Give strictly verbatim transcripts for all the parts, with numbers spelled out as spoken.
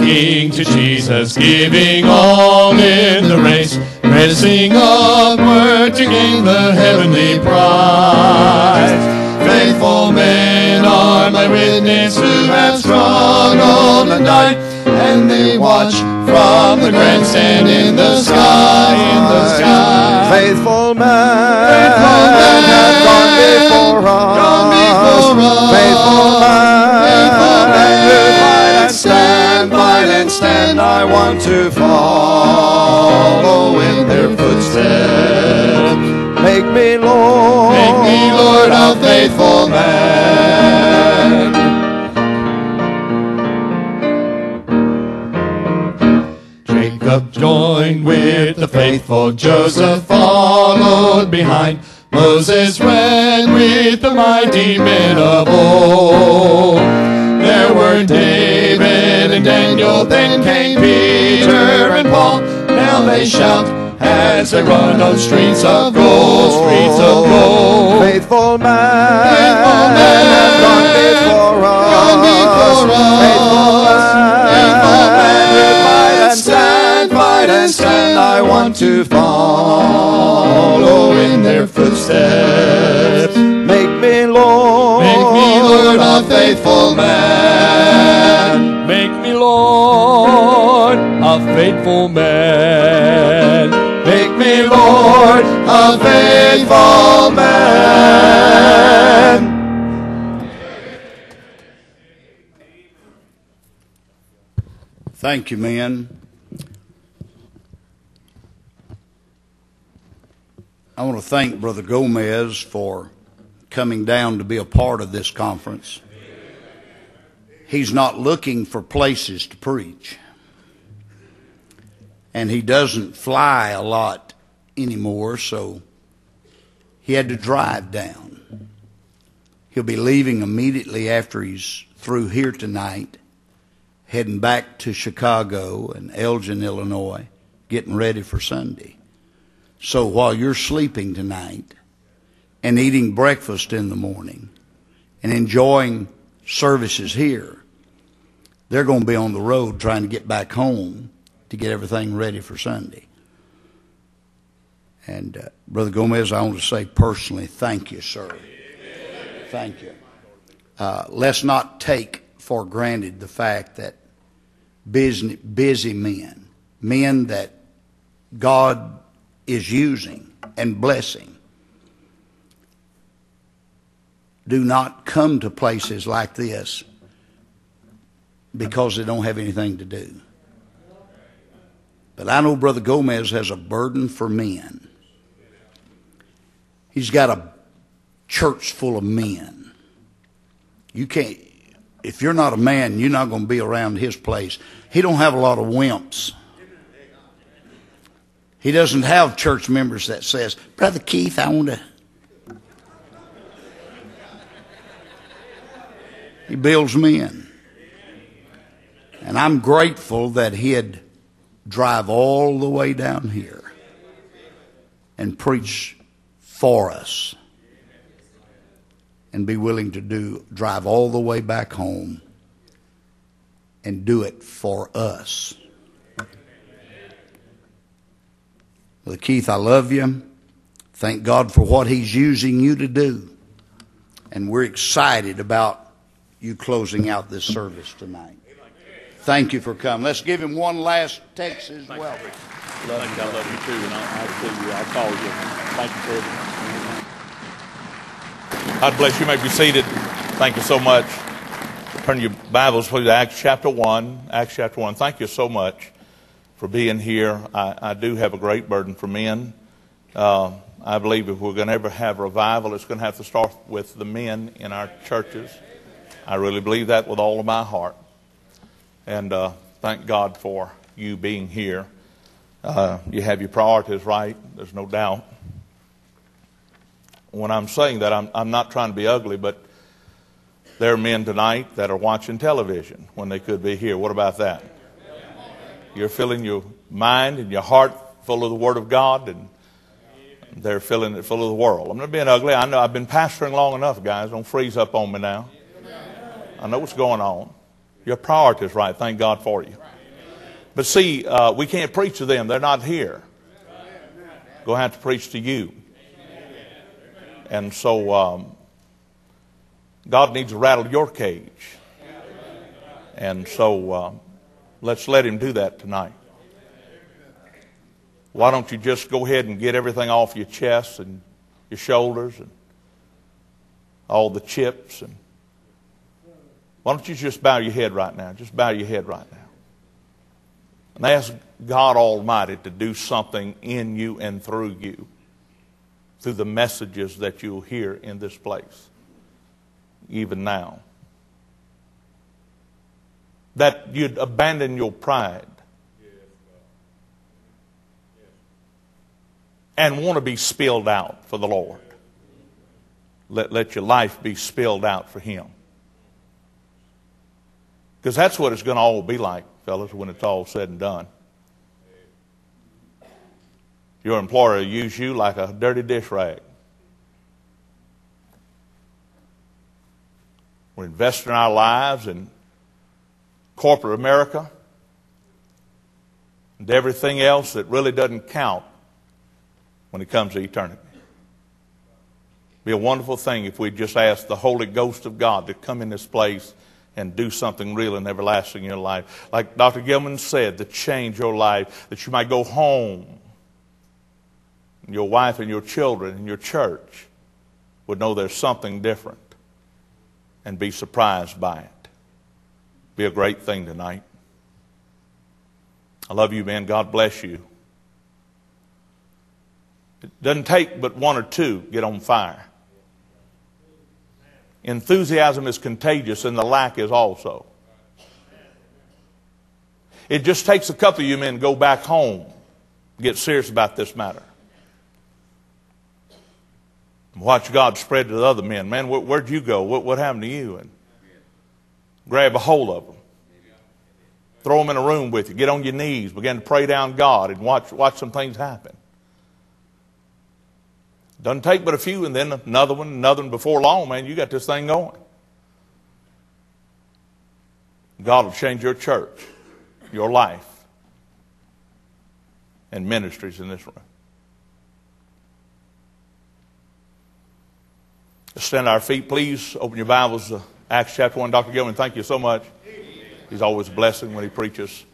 looking to Jesus, giving all in the race, pressing upward to gain the heavenly prize. Faithful men are my witness who have struggled and died, and they watch from the grandstand in the sky, in the sky. Faithful men, Faithful men have gone before us. Gone before us. Faithful men, Faithful men who fight and stand, fight and stand. I want to follow in their footsteps. Make me Lord, Make me Lord a faithful man. Jacob joined with the faithful, Joseph followed behind. Moses ran with the mighty men of old. There were David and Daniel, then came Peter and Paul. Now they shout as they run on streets of gold, streets of gold. Faithful men, Faithful men have gone before us. Gone before us. Faithful men, Faithful men who fight and stand, fight and stand. I want to follow in their footsteps. Make me Lord, Make me Lord a faithful man. Make me Lord a faithful man. Make me Lord a faithful man. Thank you, men. I want to thank Brother Gomez for coming down to be a part of this conference. He's not looking for places to preach. And he doesn't fly a lot anymore, so he had to drive down. He'll be leaving immediately after he's through here tonight, heading back to Chicago and Elgin, Illinois, getting ready for Sunday. So while you're sleeping tonight and eating breakfast in the morning and enjoying services here, they're going to be on the road trying to get back home to get everything ready for Sunday. And uh, Brother Gomez, I want to say personally, thank you, sir. Thank you. Uh, let's not take for granted the fact that busy, busy men, men that God is using and blessing, do not come to places like this because they don't have anything to do. But I know Brother Gomez has a burden for men. He's got a church full of men. You can't, if you're not a man, you're not going to be around his place. He don't have a lot of wimps. He doesn't have church members that says, Brother Keith, I want to. He builds men. And I'm grateful that he'd drive all the way down here and preach for us and be willing to do drive all the way back home and do it for us. Well, Keith, I love you. Thank God for what he's using you to do. And we're excited about you closing out this service tonight. Thank you for coming. Let's give him one last Texas welcome. Love you. I love you too, and I'll, I'll see you. I'll call you. Thank you for everything. God bless you. You may be seated. Thank you so much. Turn your Bibles, please, to Acts chapter one. Acts chapter one. Thank you so much for being here. I, I do have a great burden for men. Uh, I believe if we're going to ever have revival, it's going to have to start with the men in our churches. I really believe that with all of my heart. And uh, thank God for you being here. Uh, you have your priorities right. There's no doubt. When I'm saying that, I'm, I'm not trying to be ugly, but there are men tonight that are watching television when they could be here. What about that? You're filling your mind and your heart full of the Word of God, and they're filling it full of the world. I'm not being ugly. I know I've been pastoring long enough, guys. Don't freeze up on me now. I know what's going on. Your priorities right. Thank God for you. But see, uh, we can't preach to them. They're not here. Going to have to preach to you. And so um, God needs to rattle your cage. And so uh, let's let him do that tonight. Why don't you just go ahead and get everything off your chest and your shoulders and all the chips. And why don't you just bow your head right now? Just bow your head right now. And ask God Almighty to do something in you and through you, through the messages that you'll hear in this place, even now. That you'd abandon your pride and want to be spilled out for the Lord. Let, let your life be spilled out for Him. Because that's what it's going to all be like, fellas, when it's all said and done. Your employer will use you like a dirty dish rag. We're investing our lives in corporate America and everything else that really doesn't count when it comes to eternity. It'd be a wonderful thing if we just ask the Holy Ghost of God to come in this place and do something real and everlasting in your life. Like Doctor Gilman said, to change your life, that you might go home. And your wife and your children and your church would know there's something different and be surprised by it. Be a great thing tonight. I love you, man. God bless you. It doesn't take but one or two get on fire. Enthusiasm is contagious, and the lack is also. It just takes a couple of you men to go back home, get serious about this matter. Watch God spread to the other men. Man, where, where'd you go? What, what happened to you? And grab a hold of them. Throw them in a room with you. Get on your knees. Begin to pray down God and watch, watch some things happen. Doesn't take but a few, and then another one, another one. Before long, man, you got this thing going. God will change your church, your life, and ministries in this room. Let's stand on our feet, please. Open your Bibles to Acts chapter one. Doctor Gilman, thank you so much. He's always a blessing when he preaches.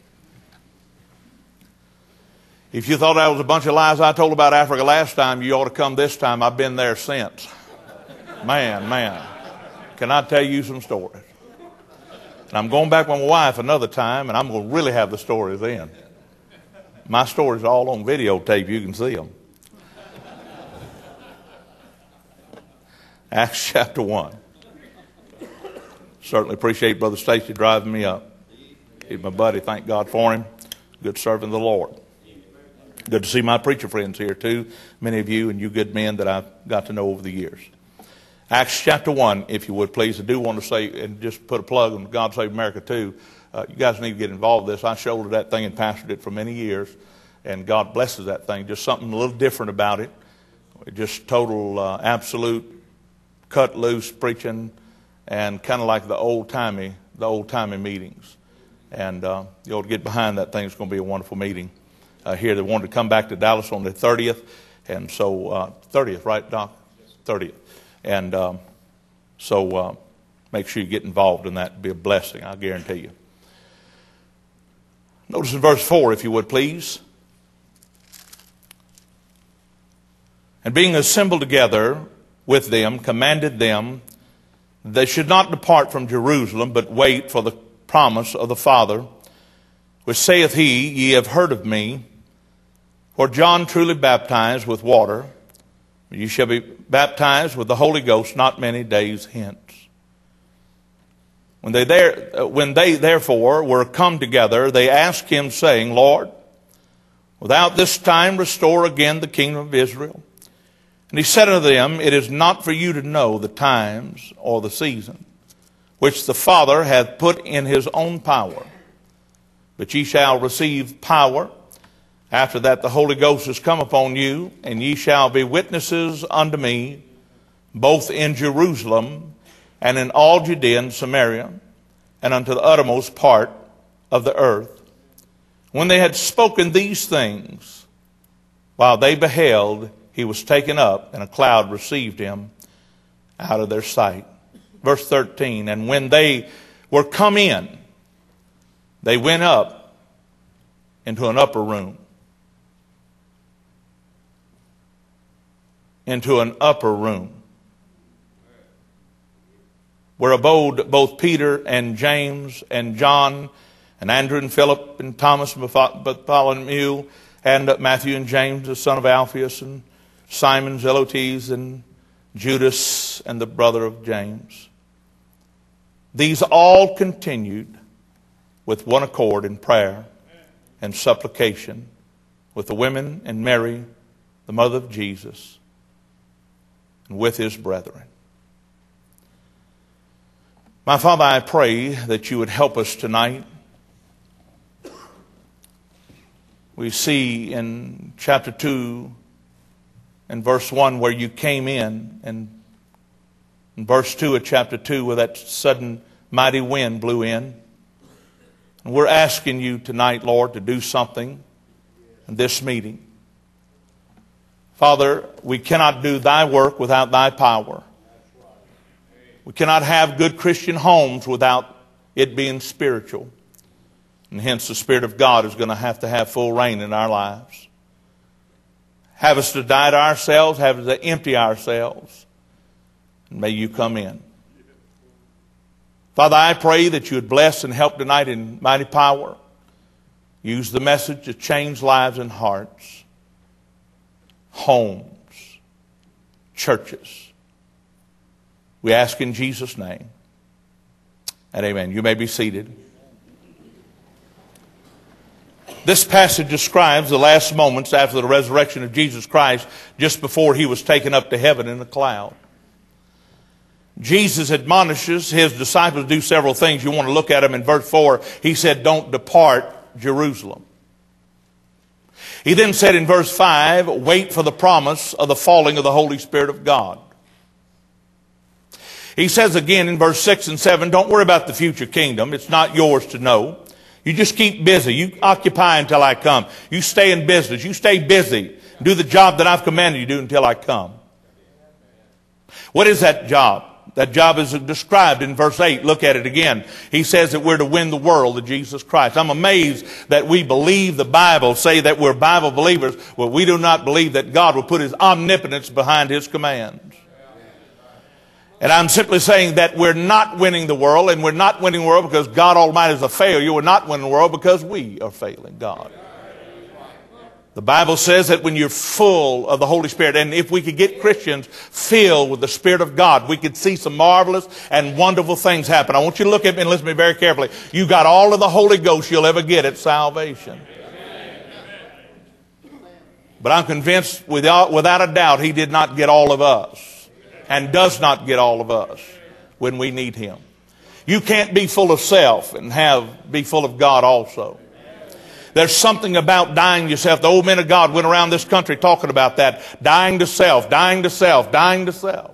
If you thought that was a bunch of lies I told about Africa last time, you ought to come this time. I've been there since. Man, man. Can I tell you some stories? And I'm going back with my wife another time, and I'm going to really have the stories then. My stories are all on videotape. You can see them. Acts chapter one. Certainly appreciate Brother Stacy driving me up. He's my buddy. Thank God for him. Good servant of the Lord. Good to see my preacher friends here too. Many of you and you good men that I've got to know over the years. Acts chapter one, if you would please. I do want to say, and just put a plug on God Save America too. Uh, you guys need to get involved in this. I shouldered that thing and pastored it for many years. And God blesses that thing. Just something a little different about it. Just total, uh, absolute, cut loose preaching. And kind of like the old-timey, the old-timey meetings. And uh, you ought to get behind that thing. It's going to be a wonderful meeting. Uh, here they wanted to come back to Dallas on the thirtieth. And so, uh, thirtieth, right, Doc? thirtieth. And um, so uh, make sure you get involved in that. It'll be a blessing, I guarantee you. Notice in verse four, if you would, please. And being assembled together with them, commanded them, they should not depart from Jerusalem, but wait for the promise of the Father, which saith he, ye have heard of me. For John truly baptized with water, ye shall be baptized with the Holy Ghost not many days hence. When they there, when they therefore were come together, they asked him, saying, Lord, without this time restore again the kingdom of Israel. And he said unto them, it is not for you to know the times or the season, which the Father hath put in his own power. But ye shall receive power, after that the Holy Ghost is come upon you, and ye shall be witnesses unto me, both in Jerusalem, and in all Judea and Samaria, and unto the uttermost part of the earth. When they had spoken these things, while they beheld, he was taken up, and a cloud received him out of their sight. Verse thirteen, and when they were come in, they went up into an upper room. Into an upper room, where abode both Peter and James and John and Andrew and Philip and Thomas and Bartholomew and Matthew and James the son of Alphaeus and Simon Zelotes and Judas and the brother of James. These all continued with one accord in prayer and supplication with the women and Mary, the mother of Jesus, and with his brethren. My Father, I pray that you would help us tonight. We see in chapter two and verse one where you came in, and in verse two of chapter two where that sudden mighty wind blew in. And we're asking you tonight, Lord, to do something in this meeting. Father, we cannot do thy work without thy power. We cannot have good Christian homes without it being spiritual. And hence the Spirit of God is going to have to have full reign in our lives. Have us to die to ourselves, have us to empty ourselves. And may you come in. Father, I pray that you would bless and help tonight in mighty power. Use the message to change lives and hearts, homes, churches. We ask in Jesus' name. And amen. You may be seated. This passage describes the last moments after the resurrection of Jesus Christ, just before he was taken up to heaven in a cloud. Jesus admonishes his disciples to do several things. You want to look at them in verse four. He said, don't depart Jerusalem. He then said in verse five, wait for the promise of the falling of the Holy Spirit of God. He says again in verse six and seven, don't worry about the future kingdom. It's not yours to know. You just keep busy. You occupy until I come. You stay in business. You stay busy. Do the job that I've commanded you to do until I come. What is that job? That job is described in verse eight. Look at it again. He says that we're to win the world to Jesus Christ. I'm amazed that we believe the Bible, say that we're Bible believers, but we do not believe that God will put his omnipotence behind his commands. And I'm simply saying that we're not winning the world, and we're not winning the world because God Almighty is a failure. We're not winning the world because we are failing God. The Bible says that when you're full of the Holy Spirit, and if we could get Christians filled with the Spirit of God, we could see some marvelous and wonderful things happen. I want you to look at me and listen to me very carefully. You got all of the Holy Ghost you'll ever get at salvation. But I'm convinced without, without a doubt he did not get all of us, and does not get all of us when we need him. You can't be full of self and have be full of God also. There's something about dying to yourself. The old men of God went around this country talking about that. Dying to self, dying to self, dying to self.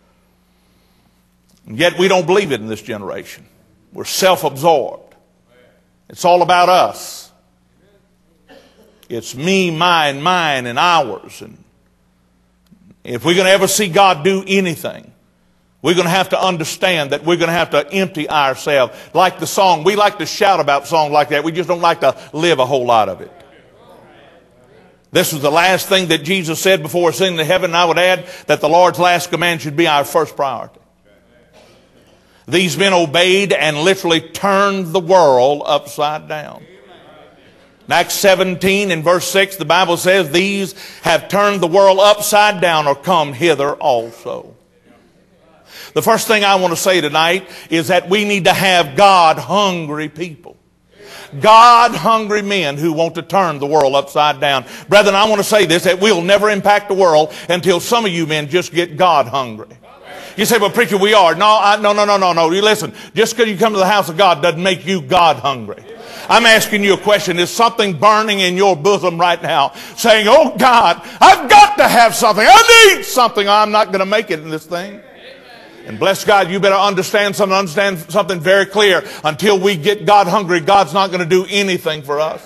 And yet we don't believe it in this generation. We're self-absorbed. It's all about us. It's me, mine, mine, and ours. And if we're going to ever see God do anything, we're going to have to understand that we're going to have to empty ourselves. Like the song, we like to shout about songs like that. We just don't like to live a whole lot of it. This was the last thing that Jesus said before ascending to heaven. And I would add that the Lord's last command should be our first priority. These men obeyed and literally turned the world upside down. In Acts seventeen in verse six, the Bible says, these have turned the world upside down or come hither also. The first thing I want to say tonight is that we need to have God-hungry people. God-hungry men who want to turn the world upside down. Brethren, I want to say this, that we'll never impact the world until some of you men just get God-hungry. You say, well, preacher, we are. No, I, no, no, no, no, no. You listen, just because you come to the house of God doesn't make you God-hungry. I'm asking you a question. Is something burning in your bosom right now saying, oh God, I've got to have something. I need something. I'm not going to make it in this thing. And bless God, you better understand something, understand something very clear. Until we get God hungry, God's not going to do anything for us.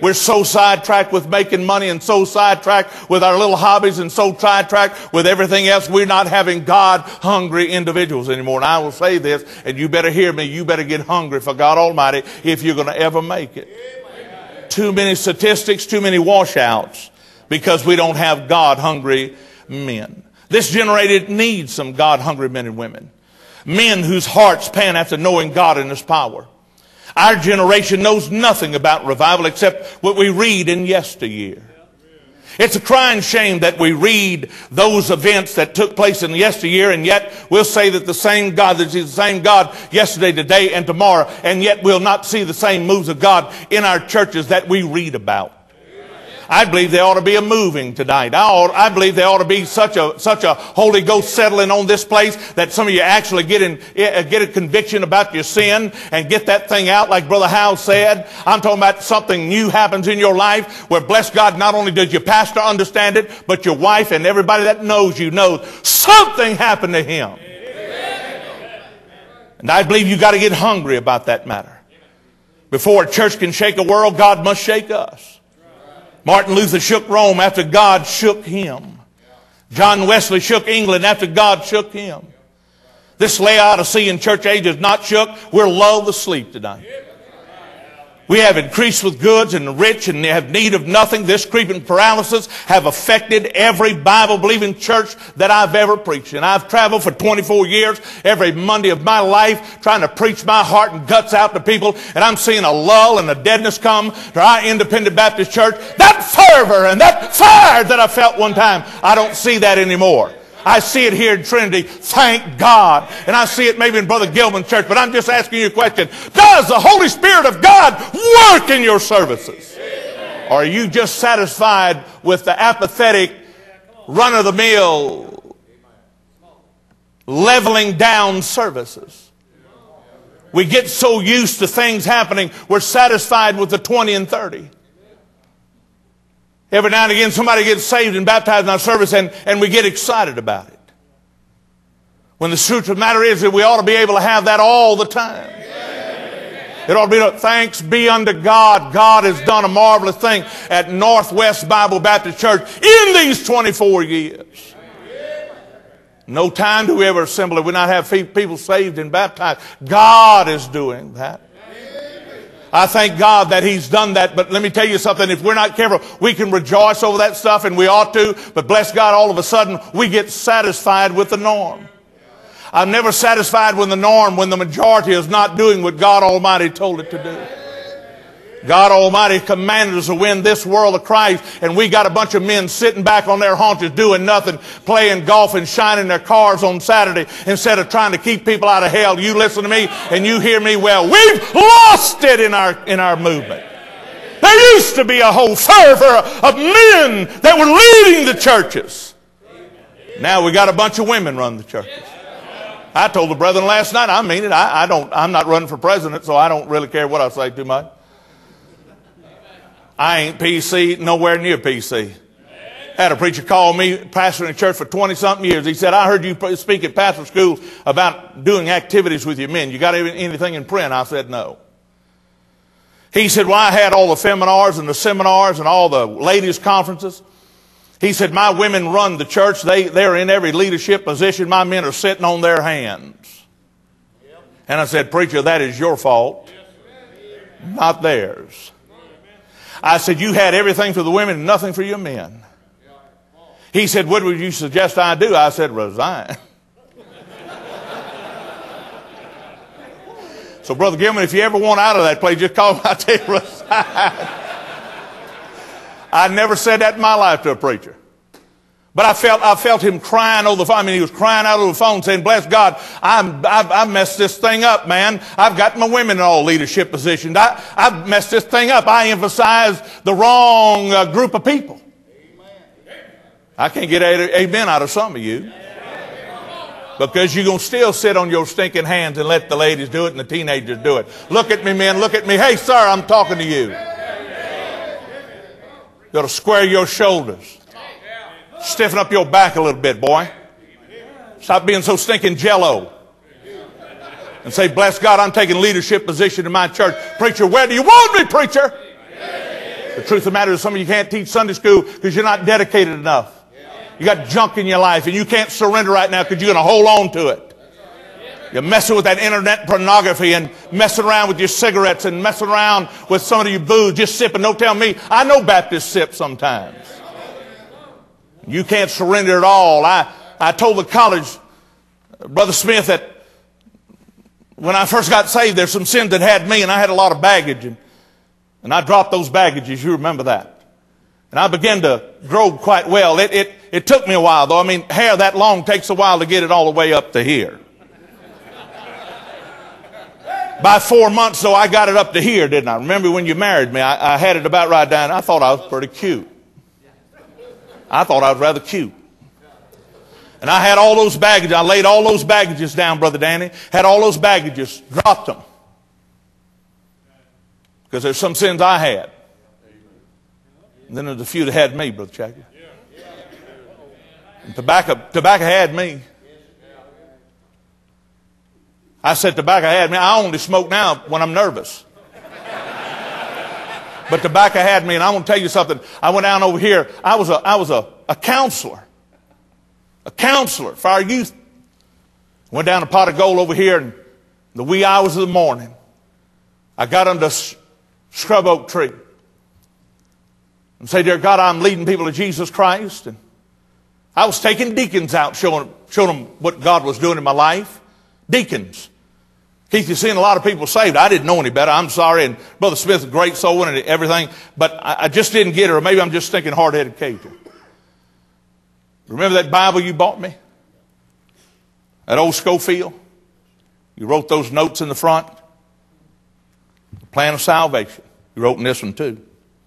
We're so sidetracked with making money and so sidetracked with our little hobbies and so sidetracked with everything else. We're not having God-hungry individuals anymore. And I will say this, and you better hear me. You better get hungry for God Almighty if you're going to ever make it. Amen. Too many statistics, too many washouts because we don't have God-hungry men. This generation needs some God-hungry men and women. Men whose hearts pan after knowing God and His power. Our generation knows nothing about revival except what we read in yesteryear. It's a crying shame that we read those events that took place in yesteryear, and yet we'll say that the same God, that He's the same God yesterday, today, and tomorrow, and yet we'll not see the same moves of God in our churches that we read about. I believe there ought to be a moving tonight. I, ought, I believe there ought to be such a such a Holy Ghost settling on this place that some of you actually get in, get a conviction about your sin and get that thing out like Brother Howell said. I'm talking about something new happens in your life where, bless God, not only does your pastor understand it, but your wife and everybody that knows you knows something happened to him. And I believe you got to get hungry about that matter. Before a church can shake a world, God must shake us. Martin Luther shook Rome after God shook him. John Wesley shook England after God shook him. This Laodicean church age is not shook. We're lulled to sleep tonight. We have increased with goods and the rich and they have need of nothing. This creeping paralysis have affected every Bible-believing church that I've ever preached. And I've traveled for twenty-four years, every Monday of my life, trying to preach my heart and guts out to people. And I'm seeing a lull and a deadness come to our Independent Baptist Church. That fervor and that fire that I felt one time, I don't see that anymore. I see it here in Trinity, thank God. And I see it maybe in Brother Gilman's church. But I'm just asking you a question. Does the Holy Spirit of God work in your services? Or are you just satisfied with the apathetic, run-of-the-mill, leveling down services? We get so used to things happening, we're satisfied with the twenty and thirty. Every now and again, somebody gets saved and baptized in our service, and, and we get excited about it. When the truth of the matter is that we ought to be able to have that all the time. It ought to be, thanks be unto God. God has done a marvelous thing at Northwest Bible Baptist Church in these twenty-four years. No time do we ever assemble. We not have people saved and baptized. God is doing that. I thank God that He's done that, but let me tell you something. If we're not careful, we can rejoice over that stuff, and we ought to, but bless God, all of a sudden, we get satisfied with the norm. I'm never satisfied with the norm when the majority is not doing what God Almighty told it to do. God Almighty commanded us to win this world of Christ, and we got a bunch of men sitting back on their haunches doing nothing, playing golf and shining their cars on Saturday instead of trying to keep people out of hell. You listen to me and you hear me well. We've lost it in our, in our movement. There used to be a whole fervor of men that were leading the churches. Now we got a bunch of women run the churches. I told the brethren last night, I mean it, I, I don't, I'm not running for president, so I don't really care what I say too much. I ain't P C, nowhere near P C. Had a preacher call me, pastor in a church for twenty-something years. He said, I heard you speak at pastor school about doing activities with your men. You got anything in print? I said, no. He said, well, I had all the seminars and the seminars and all the ladies' conferences. He said, my women run the church. They, they're in every leadership position. My men are sitting on their hands. And I said, preacher, that is your fault, not theirs. I said, you had everything for the women and nothing for your men. He said, what would you suggest I do? I said, resign. So, Brother Gilman, if you ever want out of that place, just call me. I'll tell you, resign. I never said that in my life to a preacher. But I felt, I felt him crying over the phone. I mean, he was crying out over the phone saying, bless God, I'm, I've, I've messed this thing up, man. I've got my women in all leadership positions. I, I've messed this thing up. I emphasized the wrong uh, group of people. I can't get a, amen out of some of you. Because you're going to still sit on your stinking hands and let the ladies do it and the teenagers do it. Look at me, men. Look at me. Hey, sir, I'm talking to you. You ought to square your shoulders. Stiffen up your back a little bit, boy. Stop being so stinking jello. And say, bless God, I'm taking leadership position in my church. Preacher, where do you want me, preacher? The truth of the matter is some of you can't teach Sunday school because you're not dedicated enough. You got junk in your life and you can't surrender right now because you're going to hold on to it. You're messing with that internet pornography and messing around with your cigarettes and messing around with some of your booze, just sipping. Don't tell me. I know Baptists sip sometimes. You can't surrender at all. I, I told the college, Brother Smith, that when I first got saved, there's some sins that had me, and I had a lot of baggage. And, and I dropped those baggages. You remember that. And I began to grow quite well. It, it, it took me a while, though. I mean, hair that long takes a while to get it all the way up to here. By four months, though, I got it up to here, didn't I? Remember when you married me, I, I had it about right down. I thought I was pretty cute. I thought I was rather cute. And I had all those baggages. I laid all those baggages down, Brother Danny. Had all those baggages, dropped them. Because there's some sins I had. And then there's a few that had me, Brother Chackey. And tobacco, tobacco had me. I said tobacco had me. I only smoke now when I'm nervous. But tobacco had me, and I want to tell you something. I went down over here. I was a, I was a, a counselor. A counselor for our youth. Went down to Pot of Gold over here in the wee hours of the morning. I got under a scrub oak tree. And say, dear God, I'm leading people to Jesus Christ. And I was taking deacons out, showing, showing them what God was doing in my life. Deacons. Keith, you've seen a lot of people saved. I didn't know any better. I'm sorry. And Brother Smith's a great soul and everything. But I, I just didn't get it. Or maybe I'm just thinking hard-headed Cajun. Remember that Bible you bought me? That old Schofield? You wrote those notes in the front. The plan of salvation. You wrote in this one too.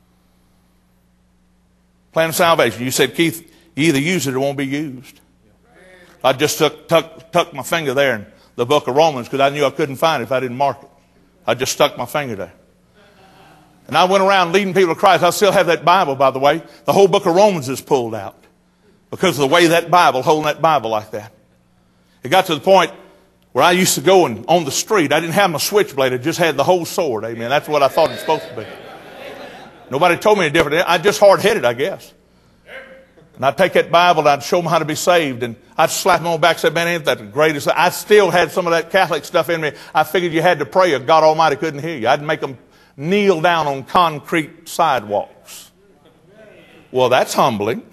Plan of salvation. You said, Keith, you either use it or it won't be used. I just took, tuck, tucked my finger there in the book of Romans because I knew I couldn't find it if I didn't mark it. I just stuck my finger there. And I went around leading people to Christ. I still have that Bible, by the way. The whole book of Romans is pulled out because of the way that Bible, holding that Bible like that. It got to the point where I used to go and on the street, I didn't have my switchblade. I just had the whole sword. Amen. That's what I thought it was supposed to be. Nobody told me any different. I just hard-headed, I guess. And I'd take that Bible and I'd show them how to be saved. And I'd slap them on the back and say, man, ain't that the greatest? I still had some of that Catholic stuff in me. I figured you had to pray or God Almighty couldn't hear you. I'd make them kneel down on concrete sidewalks. Well, that's humbling.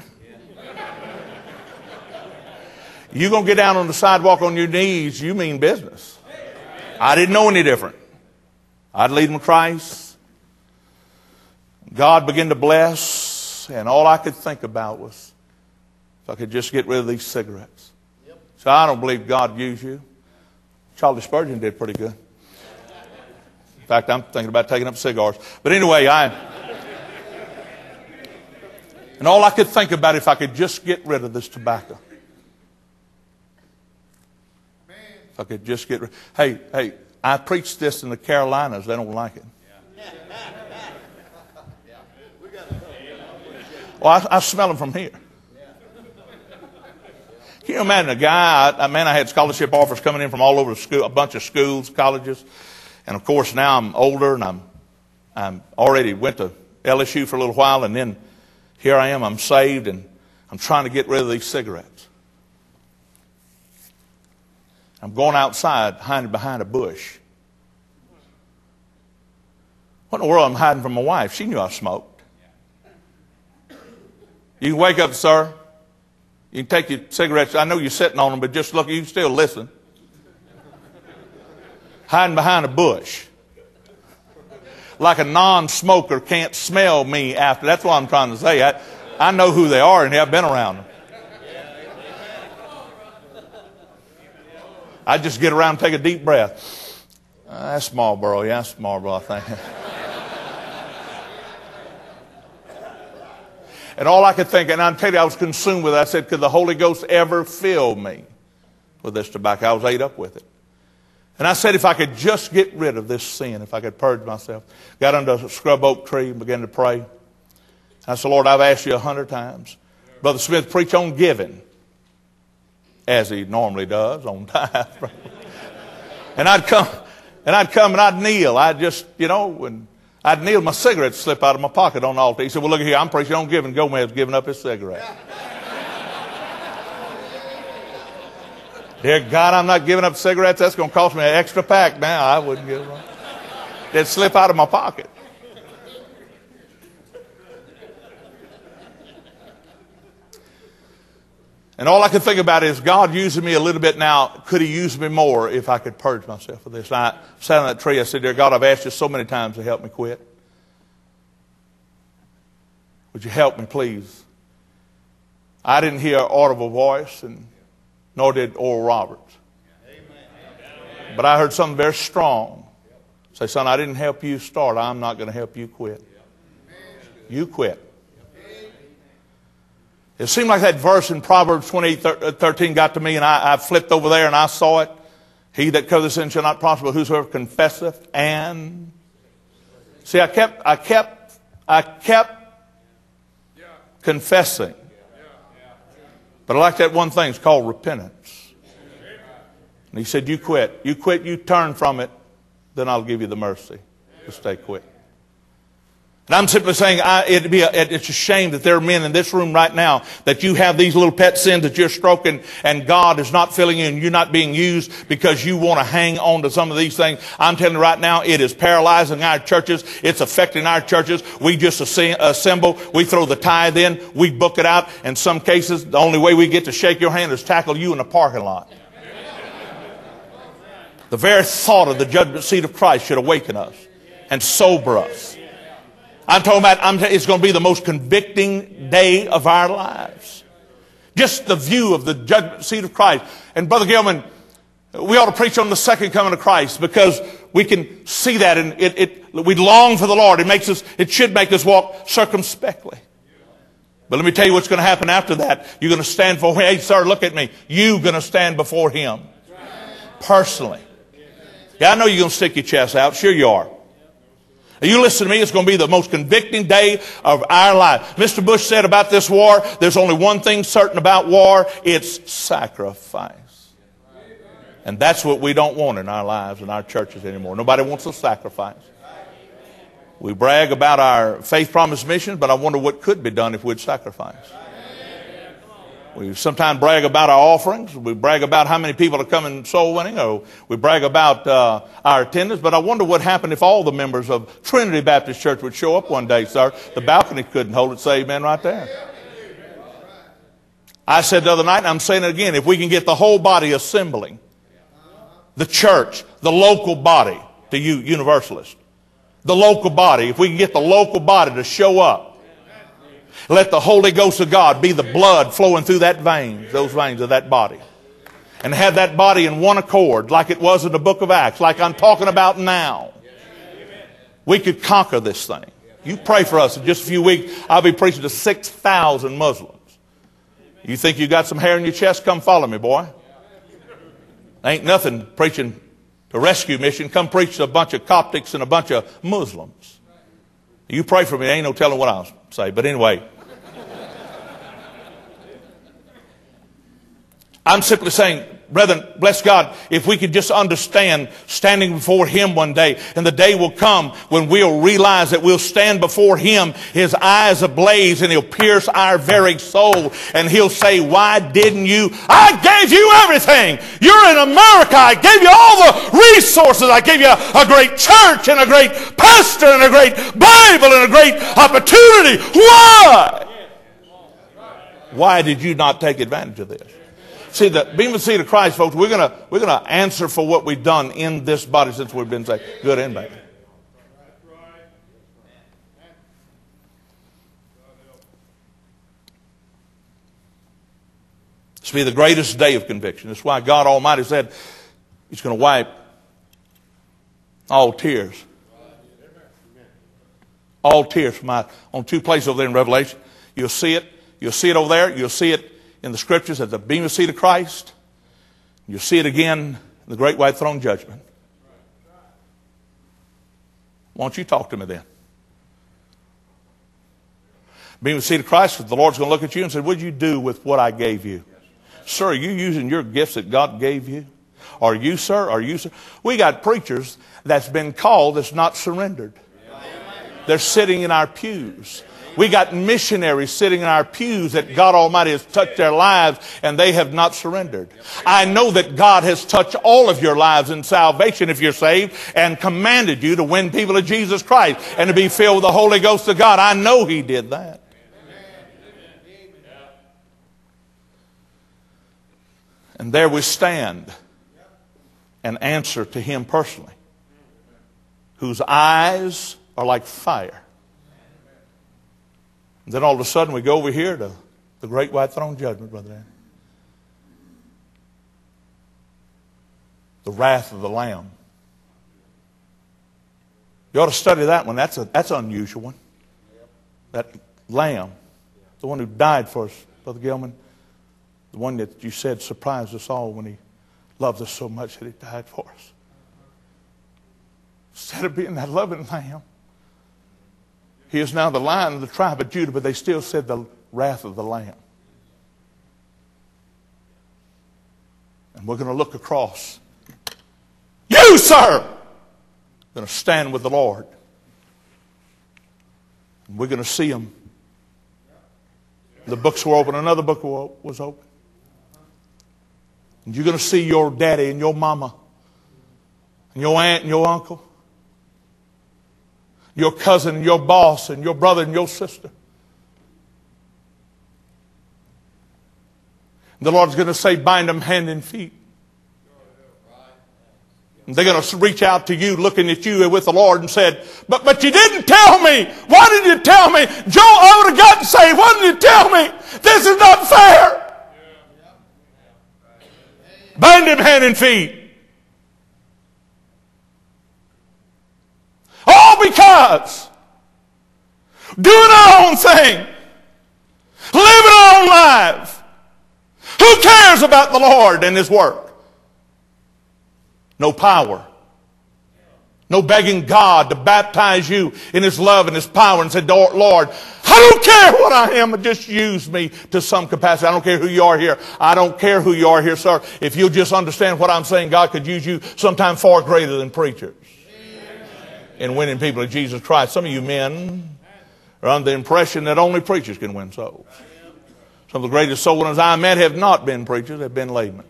You're going to get down on the sidewalk on your knees, you mean business. I didn't know any different. I'd lead them to Christ. God began to bless. And all I could think about was, if I could just get rid of these cigarettes. Yep. So I don't believe God used you. Charlie Spurgeon did pretty good. In fact, I'm thinking about taking up cigars. But anyway, I... And all I could think about, if I could just get rid of this tobacco. If I could just get rid... Hey, hey, I preached this in the Carolinas. They don't like it. Well, I, I smell them from here. Can you imagine a guy, I, I man, I had scholarship offers coming in from all over the school, a bunch of schools, colleges. And of course now I'm older and I'm, I'm already went to L S U for a little while, and then here I am, I'm saved and I'm trying to get rid of these cigarettes. I'm going outside, hiding behind a bush. What in the world am I hiding from my wife? She knew I smoked. You can wake up, sir. You can take your cigarettes. I know you're sitting on them, but just look, you can still listen. Hiding behind a bush. Like a non-smoker can't smell me after. That's what I'm trying to say. I, I know who they are, and I've been around them. I just get around and take a deep breath. Uh, that's Marlboro. Yeah, that's Marlboro, I think. And all I could think, and I'll tell you, I was consumed with it. I said, could the Holy Ghost ever fill me with this tobacco? I was ate up with it. And I said, if I could just get rid of this sin, if I could purge myself. Got under a scrub oak tree and began to pray. I said, Lord, I've asked you a hundred times. Brother Smith preach on giving, as he normally does, on time. And I'd come, and I'd come and I'd kneel. I'd just, you know, and I'd kneel, my cigarettes slip out of my pocket on the altar. He said, well, look here, I'm preaching on giving. Gomez giving up his cigarette. Dear God, I'm not giving up cigarettes. That's going to cost me an extra pack now. I wouldn't give them. They'd slip out of my pocket. And all I could think about is God using me a little bit now. Could he use me more if I could purge myself of this? And I sat on that tree. I said, dear God, I've asked you so many times to help me quit. Would you help me, please? I didn't hear an audible voice, and nor did Oral Roberts. But I heard something very strong. Say, son, I didn't help you start. I'm not going to help you quit. You quit. It seemed like that verse in Proverbs twenty-eight thirteen got to me, and I, I flipped over there and I saw it. He that covereth sin shall not prosper, but whosoever confesseth and... See, I kept, I kept, I kept confessing. But I like that one thing. It's called repentance. And he said, you quit. You quit, you turn from it, then I'll give you the mercy to stay quit. And I'm simply saying I, it'd be a, it's a shame that there are men in this room right now that you have these little pet sins that you're stroking and God is not filling you and you're not being used because you want to hang on to some of these things. I'm telling you right now, it is paralyzing our churches. It's affecting our churches. We just assemble. We throw the tithe in. We book it out. In some cases, the only way we get to shake your hand is tackle you in the parking lot. The very thought of the judgment seat of Christ should awaken us and sober us. I'm talking about, I'm, it's going to be the most convicting day of our lives. Just the view of the judgment seat of Christ. And Brother Gilman, we ought to preach on the second coming of Christ because we can see that and it, it, we long for the Lord. It makes us, it should make us walk circumspectly. But let me tell you what's going to happen after that. You're going to stand for, hey, sir, look at me. You're going to stand before him. Personally. Yeah, I know you're going to stick your chest out. Sure you are. You listen to me, it's going to be the most convicting day of our life. Mister Bush said about this war, there's only one thing certain about war, it's sacrifice. And that's what we don't want in our lives and our churches anymore. Nobody wants a sacrifice. We brag about our faith promise missions, but I wonder what could be done if we'd sacrifice. We sometimes brag about our offerings. We brag about how many people are coming soul winning, or we brag about uh, our attendance. But I wonder what happened if all the members of Trinity Baptist Church would show up one day, sir. The balcony couldn't hold it. Say amen right there. I said the other night, and I'm saying it again, if we can get the whole body assembling, the church, the local body, to you universalists, the local body, if we can get the local body to show up, let the Holy Ghost of God be the blood flowing through that veins, those veins of that body. And have that body in one accord like it was in the book of Acts, like I'm talking about now. We could conquer this thing. You pray for us. In just a few weeks, I'll be preaching to six thousand Muslims. You think you got some hair in your chest? Come follow me, boy. Ain't nothing preaching to rescue mission. Come preach to a bunch of Coptics and a bunch of Muslims. You pray for me. Ain't no telling what I'll say. But anyway, I'm simply saying, brethren, bless God, if we could just understand standing before him one day, and the day will come when we'll realize that we'll stand before him, his eyes ablaze, and he'll pierce our very soul, and he'll say, why didn't you? I gave you everything. You're in America. I gave you all the resources. I gave you a great church and a great pastor and a great Bible and a great opportunity. Why? Why did you not take advantage of this? See, the beam of the seed of Christ, folks, we're going to we're gonna answer for what we've done in this body since we've been saved, good and bad. This will be the greatest day of conviction. That's why God Almighty said he's going to wipe all tears. All tears from my, on two places over there in Revelation. You'll see it. You'll see it over there. You'll see it in the scriptures at the beam of the seat of Christ. You'll see it again in the great white throne judgment. Why don't you talk to me then? Beam of the seat of Christ, the Lord's going to look at you and say, what did you do with what I gave you? Sir, are you using your gifts that God gave you? Are you, sir? Are you, sir? We got preachers that's been called that's not surrendered. They're sitting in our pews. We got missionaries sitting in our pews that God Almighty has touched their lives and they have not surrendered. I know that God has touched all of your lives in salvation if you're saved and commanded you to win people to Jesus Christ and to be filled with the Holy Ghost of God. I know He did that. And there we stand and answer to Him personally, whose eyes are like fire. And then all of a sudden we go over here to the great white throne judgment, Brother Dan. The wrath of the Lamb. You ought to study that one. That's a that's an unusual one. That Lamb, the one who died for us, Brother Gilman, the one that you said surprised us all when He loved us so much that He died for us. Instead of being that loving Lamb, He is now the Lion of the tribe of Judah, but they still said the wrath of the Lamb. And we're going to look across. You, sir, going to stand with the Lord. And we're going to see Him. The books were open. Another book was open. And you're going to see your daddy and your mama and your aunt and your uncle, your cousin and your boss and your brother and your sister. And the Lord's going to say, bind them hand and feet. And they're going to reach out to you looking at you with the Lord and said, but, but you didn't tell me. Why didn't you tell me? Joe, I would have gotten saved. Why didn't you tell me? This is not fair. Bind him hand and feet. All because doing our own thing, living our own life. Who cares about the Lord and His work? No power. No begging God to baptize you in His love and His power and say, Lord, I don't care what I am, but just use me to some capacity. I don't care who you are here. I don't care who you are here, sir. If you'll just understand what I'm saying, God could use you sometime far greater than preachers in winning people to Jesus Christ. Some of you men are under the impression that only preachers can win souls. Some of the greatest soul winners I met have not been preachers, they've been laymen.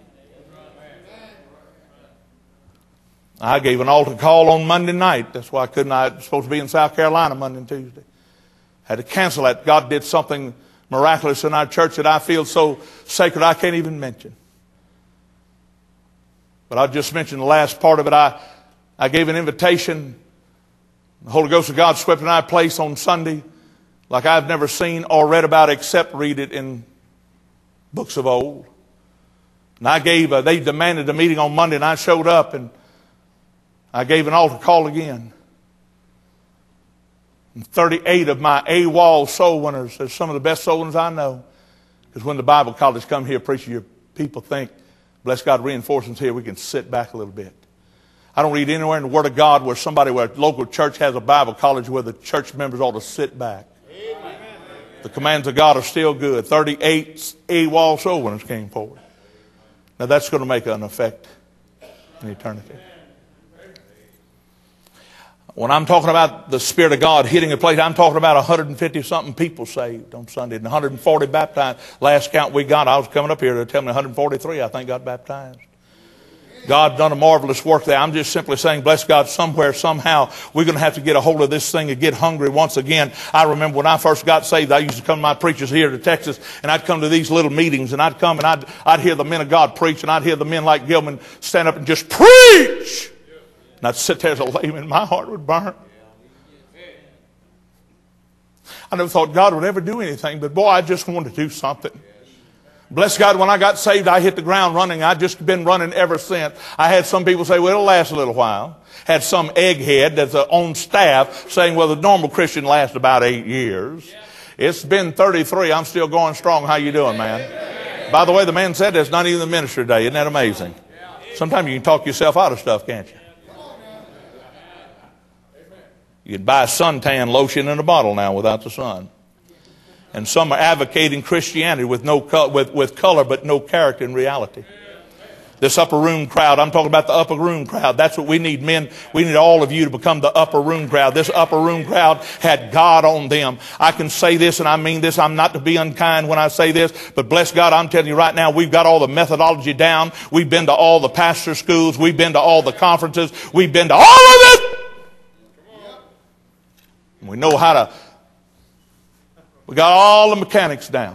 I gave an altar call on Monday night. That's why I couldn't. I was supposed to be in South Carolina Monday and Tuesday. Had to cancel that. God did something miraculous in our church that I feel so sacred I can't even mention. But I'll just mention the last part of it. I, I gave an invitation. The Holy Ghost of God swept in our place on Sunday like I've never seen or read about except read it in books of old. And I gave, a, they demanded a meeting on Monday and I showed up and I gave an altar call again. And thirty-eight of my AWOL soul winners, are some of the best soul winners I know. Because when the Bible college come here preaching, your people think, bless God, reinforcements here, we can sit back a little bit. I don't read anywhere in the Word of God where somebody, where a local church has a Bible college where the church members ought to sit back. Amen. The commands of God are still good. thirty-eight AWOL soul winners came forward. Now that's going to make an effect in eternity. When I'm talking about the Spirit of God hitting a place, I'm talking about one hundred fifty something people saved on Sunday and one hundred forty baptized. Last count we got, I was coming up here to tell me one hundred forty-three I think got baptized. God done a marvelous work there. I'm just simply saying, bless God, somewhere, somehow, we're going to have to get a hold of this thing and get hungry once again. I remember when I first got saved, I used to come to my preachers here to Texas, and I'd come to these little meetings, and I'd come and I'd, I'd hear the men of God preach, and I'd hear the men like Gilman stand up and just preach. And I'd sit there as a layman, my heart would burn. I never thought God would ever do anything, but boy, I just wanted to do something. Bless God, when I got saved, I hit the ground running. I've just been running ever since. I had some people say, well, it'll last a little while. Had some egghead that's on staff saying, well, the normal Christian lasts about eight years. It's been thirty-three. I'm still going strong. How you doing, man? By the way, the man said that's not even the ministry today. Isn't that amazing? Sometimes you can talk yourself out of stuff, can't you? You can buy a suntan lotion in a bottle now without the sun. And some are advocating Christianity with no co- with, with color but no character in reality. This upper room crowd, I'm talking about the upper room crowd. That's what we need, men. We need all of you to become the upper room crowd. This upper room crowd had God on them. I can say this, and I mean this. I'm not to be unkind when I say this, but bless God, I'm telling you right now, we've got all the methodology down. We've been to all the pastor schools. We've been to all the conferences. We've been to all of it. And we know how to, we got all the mechanics down.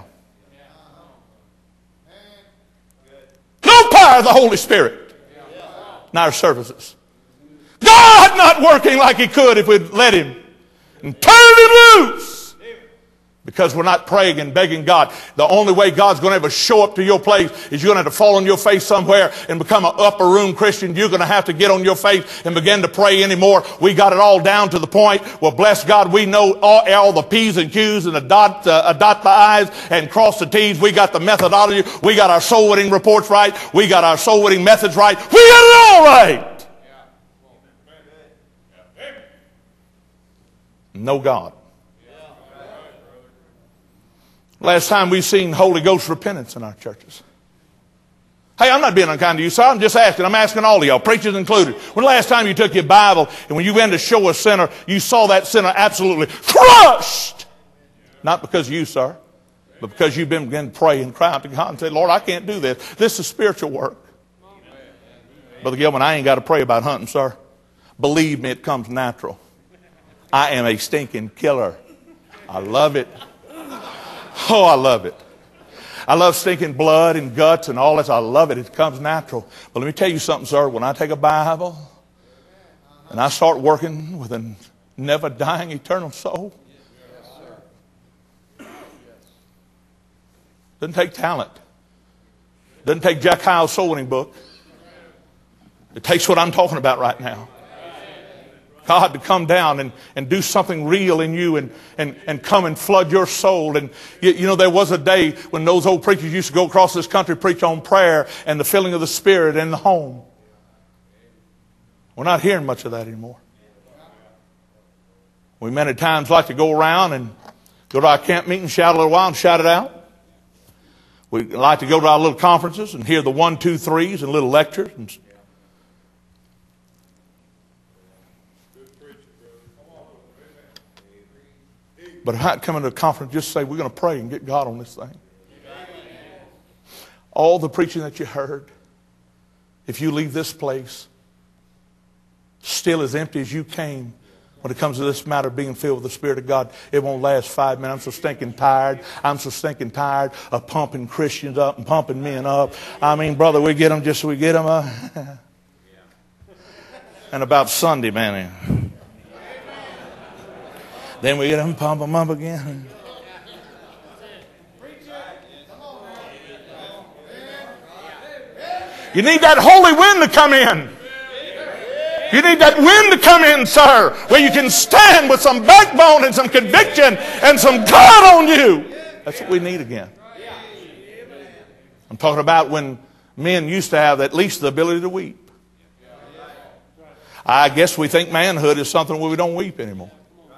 No power of the Holy Spirit in our services. God not working like He could if we'd let Him and turn it loose. Because we're not praying and begging God. The only way God's going to ever show up to your place is you're going to have to fall on your face somewhere and become an upper room Christian. You're going to have to get on your face and begin to pray anymore. We got it all down to the point. Well, bless God, we know all, all the P's and Q's and the dot, uh, dot the I's and cross the T's. We got the methodology. We got our soul winning reports right. We got our soul winning methods right. We got it all right. No God. Last time we've seen Holy Ghost repentance in our churches. Hey, I'm not being unkind to you, sir. I'm just asking. I'm asking all of y'all, preachers included. When the last time you took your Bible and when you went to show a sinner, you saw that sinner absolutely crushed? Not because of you, sir, but because you've been beginning to pray and cry out to God and say, Lord, I can't do this. This is spiritual work. Brother Gilman, I ain't got to pray about hunting, sir. Believe me, it comes natural. I am a stinking killer. I love it. Oh, I love it. I love stinking blood and guts and all this. I love it. It comes natural. But let me tell you something, sir. When I take a Bible and I start working with a never dying eternal soul, doesn't take talent. Doesn't take Jack Hyles' soul winning book. It takes what I'm talking about right now. God to come down and, and do something real in you and, and, and come and flood your soul. And you, you know, there was a day when those old preachers used to go across this country, preach on prayer and the filling of the Spirit in the home. We're not hearing much of that anymore. We many times like to go around and go to our camp meeting, shout a little while and shout it out. We like to go to our little conferences and hear the one, two, threes and little lectures. And But if I come into a conference, just say, we're going to pray and get God on this thing. All the preaching that you heard, if you leave this place still as empty as you came, when it comes to this matter of being filled with the Spirit of God, it won't last five minutes. I'm so stinking tired. I'm so stinking tired of pumping Christians up and pumping men up. I mean, brother, we get them just so we get them. Uh, and about Sunday, man. Then we get them, pump them up again. You need that holy wind to come in. You need that wind to come in, sir, where you can stand with some backbone and some conviction and some God on you. That's what we need again. I'm talking about when men used to have at least the ability to weep. I guess we think manhood is something where we don't weep anymore.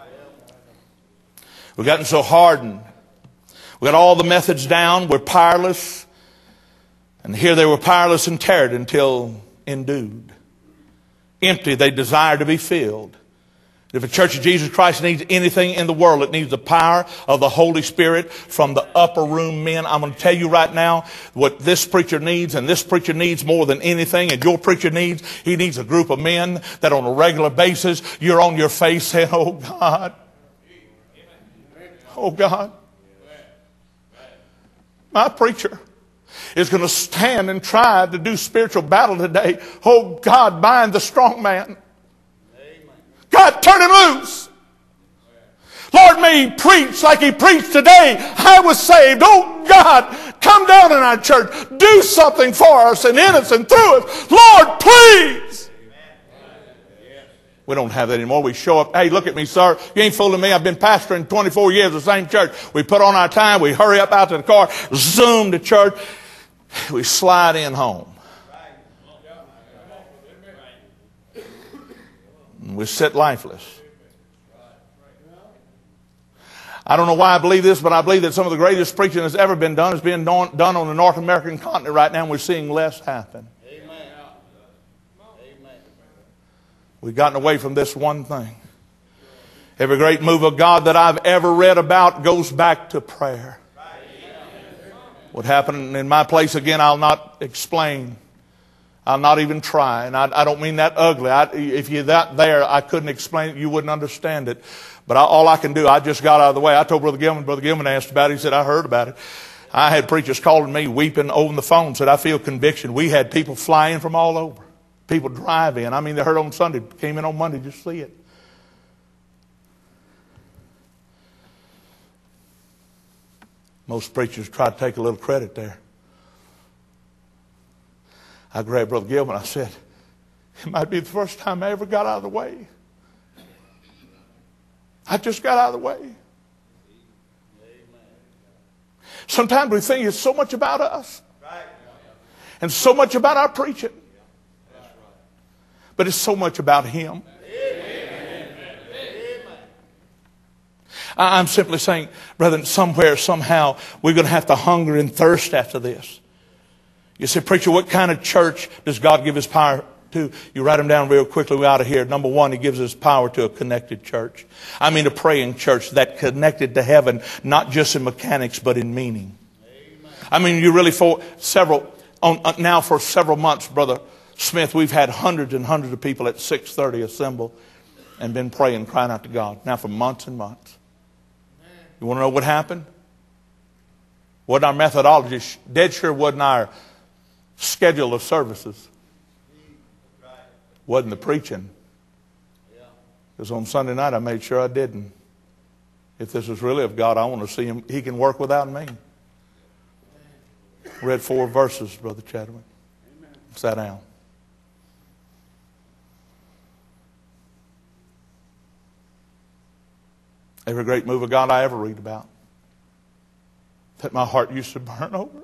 We've gotten so hardened. We got all the methods down. We're powerless. And here they were powerless and tired until endued. Empty, they desire to be filled. If the Church of Jesus Christ needs anything in the world, it needs the power of the Holy Spirit from the upper room men. I'm going to tell you right now what this preacher needs, and this preacher needs more than anything, and your preacher needs, he needs a group of men that on a regular basis, you're on your face saying, oh God, oh God, my preacher is going to stand and try to do spiritual battle today. Oh God, bind the strong man. God, turn him loose. Lord, may he preach like he preached today. I was saved. Oh God, come down in our church. Do something for us and in us and through us. Lord, please. We don't have that anymore. We show up. Hey, look at me, sir. You ain't fooling me. I've been pastoring twenty-four years, the same church. We put on our time. We hurry up out to the car, zoom to church. We slide in home. And we sit lifeless. I don't know why I believe this, but I believe that some of the greatest preaching that's ever been done is being done on the North American continent right now, and we're seeing less happen. Amen. We've gotten away from this one thing. Every great move of God that I've ever read about goes back to prayer. What happened in my place, again, I'll not explain. I'll not even try. And I, I don't mean that ugly. I, if you're that there, I couldn't explain it. You wouldn't understand it. But I, all I can do, I just got out of the way. I told Brother Gilman. Brother Gilman asked about it. He said, I heard about it. I had preachers calling me, weeping over the phone, said, I feel conviction. We had people fly in from all over. People drive in. I mean, they heard on Sunday, came in on Monday just to see it. Most preachers try to take a little credit there. I grabbed Brother Gilman. I said, it might be the first time I ever got out of the way. I just got out of the way. Sometimes we think it's so much about us and so much about our preaching. But it's so much about Him. I'm simply saying, brethren, somewhere, somehow, we're going to have to hunger and thirst after this. You say, preacher, what kind of church does God give His power to? You write them down real quickly. We're out of here. Number one, He gives His power to a connected church. I mean a praying church that connected to heaven, not just in mechanics, but in meaning. Amen. I mean, you really, for several, on, uh, now for several months, Brother Smith, we've had hundreds and hundreds of people at six thirty assemble and been praying, crying out to God. Now for months and months. You want to know what happened? Wasn't our methodology, dead sure wasn't our schedule of services. Wasn't the preaching. Because on Sunday night I made sure I didn't. If this is really of God, I want to see Him. He can work without me. Read four verses, Brother Chadwick. Sat down. Every great move of God I ever read about, that my heart used to burn over,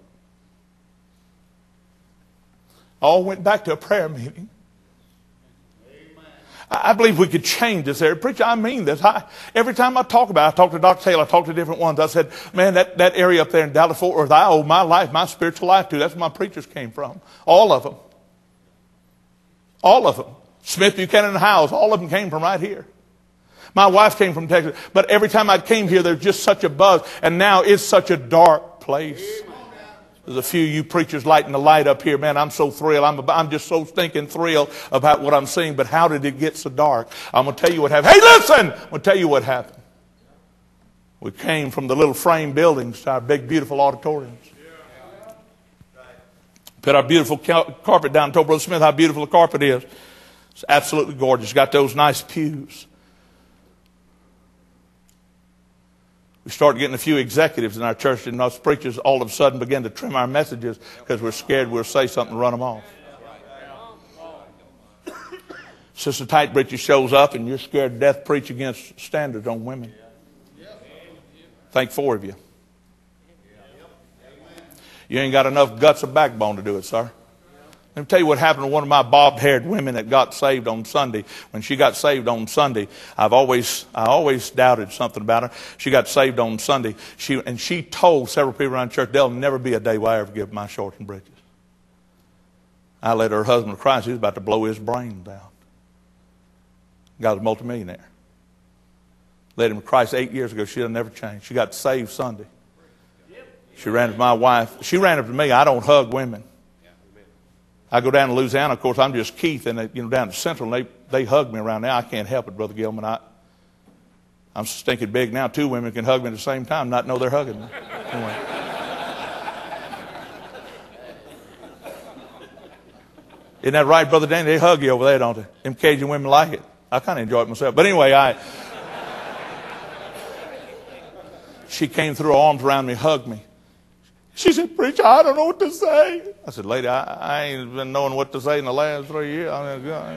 all went back to a prayer meeting. Amen. I believe we could change this area. Preacher, I mean this. I, every time I talk about it, I talk to Doctor Taylor, I talk to different ones. I said, man, that, that area up there in Dallas Fort Worth, I owe my life, my spiritual life to. That's where my preachers came from. All of them. All of them. Smith Buchanan Howes, all of them came from right here. My wife came from Texas. But every time I came here, there's just such a buzz. And now it's such a dark place. There's a few of you preachers lighting the light up here. Man, I'm so thrilled. I'm, I'm just so stinking thrilled about what I'm seeing. But how did it get so dark? I'm going to tell you what happened. Hey, listen! I'm going to tell you what happened. We came from the little frame buildings to our big, beautiful auditoriums. Put our beautiful carpet down and told Brother Smith how beautiful the carpet is. It's absolutely gorgeous. Got those nice pews. We started getting a few executives in our church, and us preachers all of a sudden began to trim our messages because we're scared we'll say something and run them off. Sister Tight Britches shows up, and you're scared to death preach against standards on women. Thank four of you. You ain't got enough guts or backbone to do it, sir. Let me tell you what happened to one of my bobbed-haired women that got saved on Sunday. When she got saved on Sunday, I've always, I always doubted something about her. She got saved on Sunday, she, and she told several people around church, there'll never be a day where I ever give my shorts and breeches. I led her husband to Christ. He was about to blow his brains out. God was a multimillionaire. Led him to Christ eight years ago. She had never changed. She got saved Sunday. She ran up to my wife. She ran up to me. I don't hug women. I go down to Louisiana. Of course, I'm just Keith, and you know, down to Central, and they they hug me around there. I can't help it, Brother Gilman. I I'm stinking big now. Two women can hug me at the same time, not know they're hugging me. Anyway. Isn't that right, Brother Danny? They hug you over there, don't they? Them Cajun women like it. I kind of enjoy it myself. But anyway, I she came through her arms around me, hugged me. She said, preacher, I don't know what to say. I said, lady, I, I ain't been knowing what to say in the last three years. I mean, God.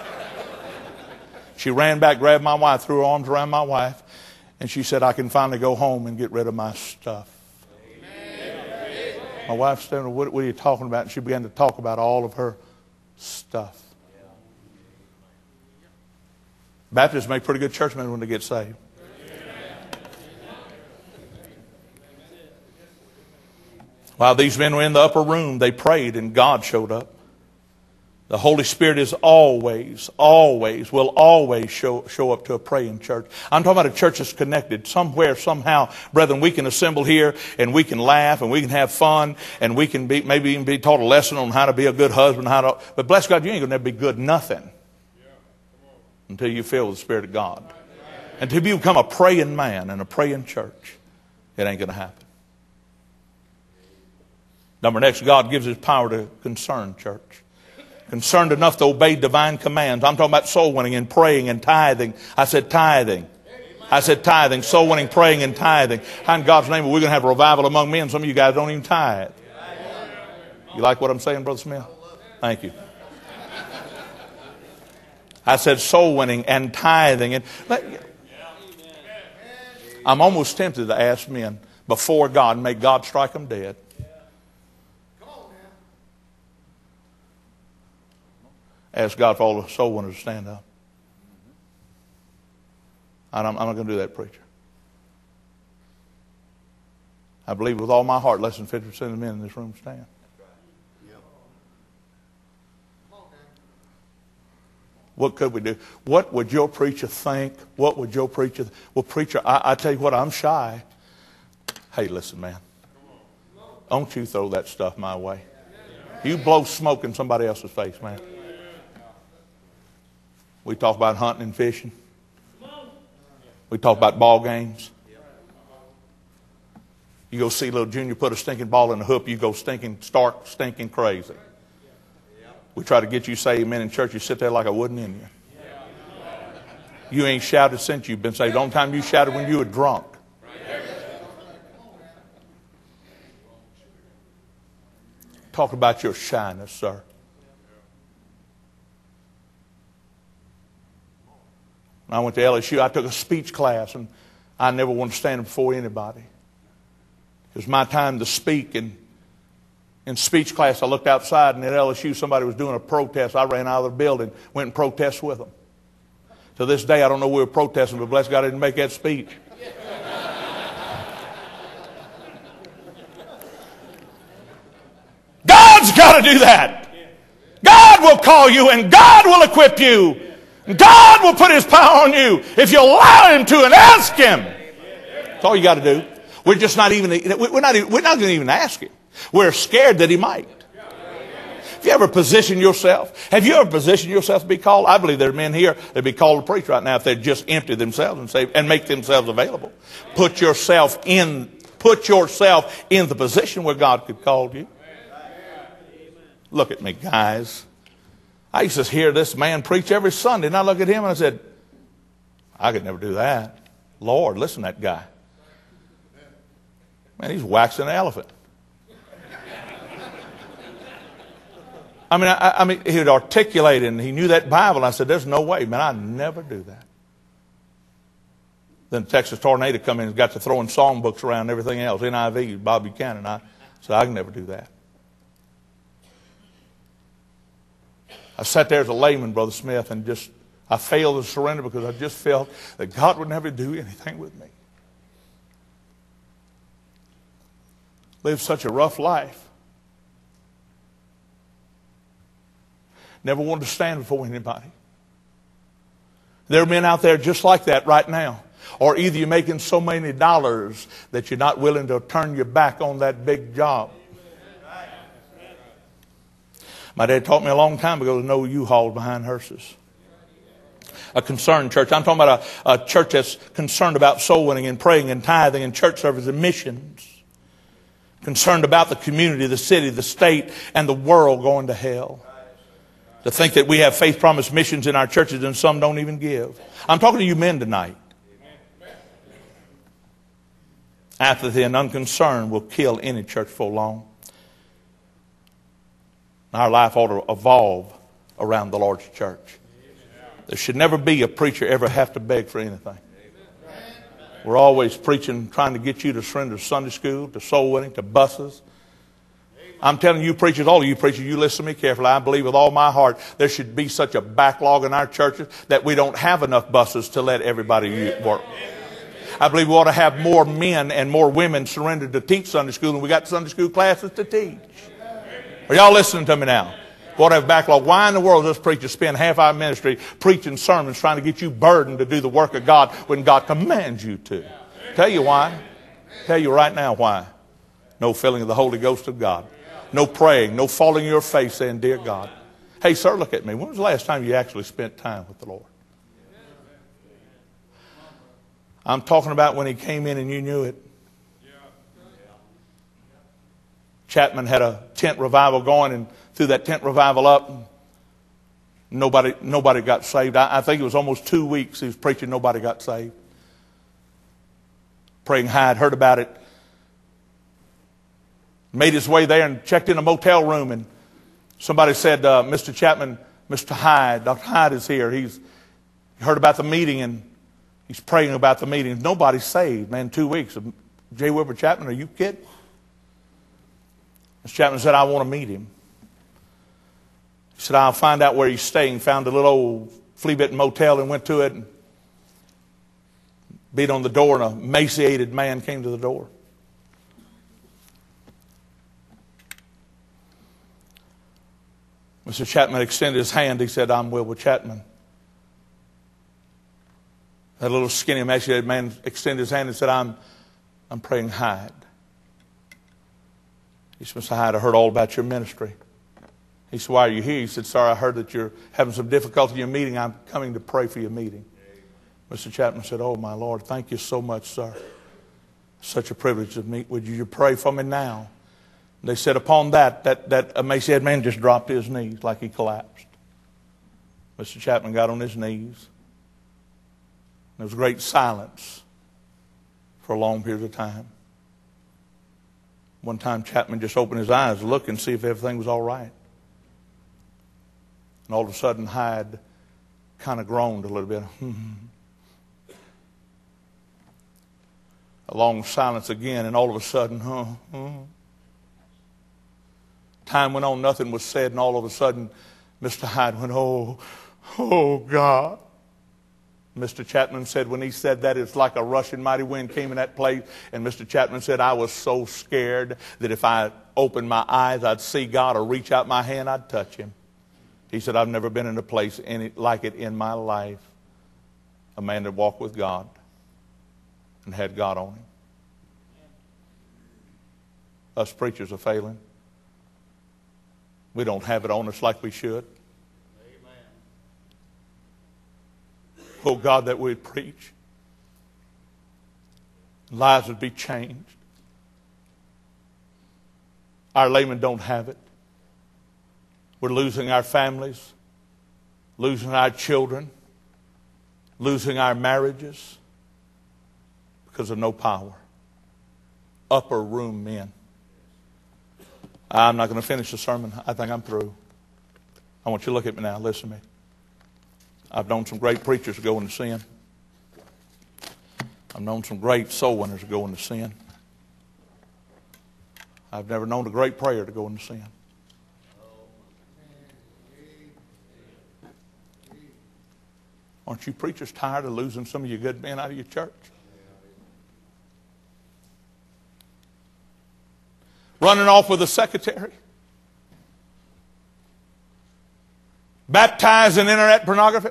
She ran back, grabbed my wife, threw her arms around my wife, and she said, I can finally go home and get rid of my stuff. Amen. My wife said, what, what are you talking about? And she began to talk about all of her stuff. Baptists make pretty good churchmen when they get saved. While these men were in the upper room, they prayed and God showed up. The Holy Spirit is always, always, will always show, show up to a praying church. I'm talking about a church that's connected. Somewhere, somehow, brethren, we can assemble here and we can laugh and we can have fun and we can be, maybe even be taught a lesson on how to be a good husband, how to, but bless God, you ain't going to never be good nothing until you feel the Spirit of God. Until you become a praying man and a praying church, it ain't going to happen. Number next, God gives His power to concern church. Concerned enough to obey divine commands. I'm talking about soul winning and praying and tithing. I said tithing. I said tithing, soul winning, praying and tithing. How in God's name are we going to have a revival among men? Some of you guys don't even tithe. You like what I'm saying, Brother Smith? Thank you. I said soul winning and tithing. And I'm almost tempted to ask men before God, may God strike them dead. Ask God for all the soul winners to stand up. And I'm, I'm not going to do that, preacher. I believe with all my heart less than fifty percent of the men in this room stand. What could we do? What would your preacher think? What would your preacher... Well, preacher, I, I tell you what, I'm shy. Hey, listen, man. Don't you throw that stuff my way. You blow smoke in somebody else's face, man. We talk about hunting and fishing. We talk about ball games. You go see little Junior put a stinking ball in the hoop, you go stinking, stark, stinking crazy. We try to get you saved, men in church, you sit there like a wooden Indian. You ain't shouted since you've been saved. The only time you shouted when you were drunk. Talk about your shyness, sir. When I went to L S U, I took a speech class, and I never wanted to stand before anybody. It was my time to speak, and in speech class, I looked outside, and at L S U, somebody was doing a protest. I ran out of the building, went and protested with them. To this day, I don't know we were protesting, but bless God, I didn't make that speech. God's got to do that. God will call you, and God will equip you. God will put His power on you if you allow Him to and ask Him. That's all you got to do. We're just not even, we're not, we're not going to even ask Him. We're scared that He might. Have you ever positioned yourself? Have you ever positioned yourself to be called? I believe there are men here that'd be called to preach right now if they'd just empty themselves and say, and make themselves available. Put yourself in, put yourself in the position where God could call you. Look at me, guys. I used to hear this man preach every Sunday, and I look at him and I said, I could never do that. Lord, listen to that guy. Man, he's waxing an elephant. I mean, I, I mean, he'd articulate and he knew that Bible. And I said, there's no way, man, I'd never do that. Then the Texas tornado come in and got to throwing songbooks around and everything else. N I V, Bob Buchanan. I said, I can never do that. I sat there as a layman, Brother Smith, and just, I failed to surrender because I just felt that God would never do anything with me. Lived such a rough life. Never wanted to stand before anybody. There are men out there just like that right now. Or either you're making so many dollars that you're not willing to turn your back on that big job. My dad taught me a long time ago to know U-Hauls behind hearses. A concerned church. I'm talking about a, a church that's concerned about soul winning and praying and tithing and church service and missions. Concerned about the community, the city, the state, and the world going to hell. To think that we have faith promise missions in our churches and some don't even give. I'm talking to you men tonight. Apathy and unconcern will kill any church for long. Our life ought to evolve around the Lord's church. There should never be a preacher ever have to beg for anything. We're always preaching, trying to get you to surrender to Sunday school, to soul winning, to buses. I'm telling you preachers, all of you preachers, you listen to me carefully. I believe with all my heart there should be such a backlog in our churches that we don't have enough buses to let everybody work. I believe we ought to have more men and more women surrendered to teach Sunday school than we got Sunday school classes to teach. Are y'all listening to me now? Whatever backlog. Why in the world does this preacher spend half our ministry preaching sermons trying to get you burdened to do the work of God when God commands you to? Tell you why. Tell you right now why. No filling of the Holy Ghost of God. No praying. No falling on your face saying, dear God. Hey, sir, look at me. When was the last time you actually spent time with the Lord? I'm talking about when he came in and you knew it. Chapman had a tent revival going and threw that tent revival up. Nobody, nobody got saved. I, I think it was almost two weeks he was preaching. Nobody got saved. Praying Hyde heard about it. Made his way there and checked in a motel room. And somebody said, uh, Mister Chapman, Mister Hyde, Doctor Hyde is here. He's heard about the meeting and he's praying about the meeting. Nobody's saved, man, two weeks. J. Wilbur Chapman, are you kidding? Mister Chapman said, I want to meet him. He said, I'll find out where he's staying. Found a little old flea-bitten motel and went to it and beat on the door, and a emaciated man came to the door. Mister Chapman extended his hand. He said, I'm Wilbur Chapman. That little skinny emaciated man extended his hand and said, I'm, I'm praying Hyde. He said, Mister Hyde, I heard all about your ministry. He said, why are you here? He said, sir, I heard that you're having some difficulty in your meeting. I'm coming to pray for your meeting. Mister Chapman said, oh, my Lord, thank you so much, sir. Such a privilege to meet with you. You pray for me now. They said upon that, that, that emaciated man just dropped to his knees like he collapsed. Mister Chapman got on his knees. There was great silence for a long period of time. One time Chapman just opened his eyes to look and see if everything was all right. And all of a sudden Hyde kind of groaned a little bit. A long silence again, and all of a sudden, huh, huh. Time went on, nothing was said, and all of a sudden Mister Hyde went, oh, oh God. Mister Chapman said when he said that, it's like a rushing mighty wind came in that place. And Mister Chapman said, I was so scared that if I opened my eyes, I'd see God, or reach out my hand, I'd touch him. He said, I've never been in a place any, like it in my life. A man that walked with God and had God on him. Us preachers are failing. We don't have it on us like we should. Oh God, that we'd preach. Lives would be changed. Our laymen don't have it. We're losing our families, losing our children, losing our marriages because of no power. Upper room men. I'm not going to finish the sermon. I think I'm through. I want you to look at me now. Listen to me. I've known some great preachers go into sin. I've known some great soul winners go into sin. I've never known a great prayer to go into sin. Aren't you preachers tired of losing some of your good men out of your church? Running off with a secretary. Baptized in internet pornography.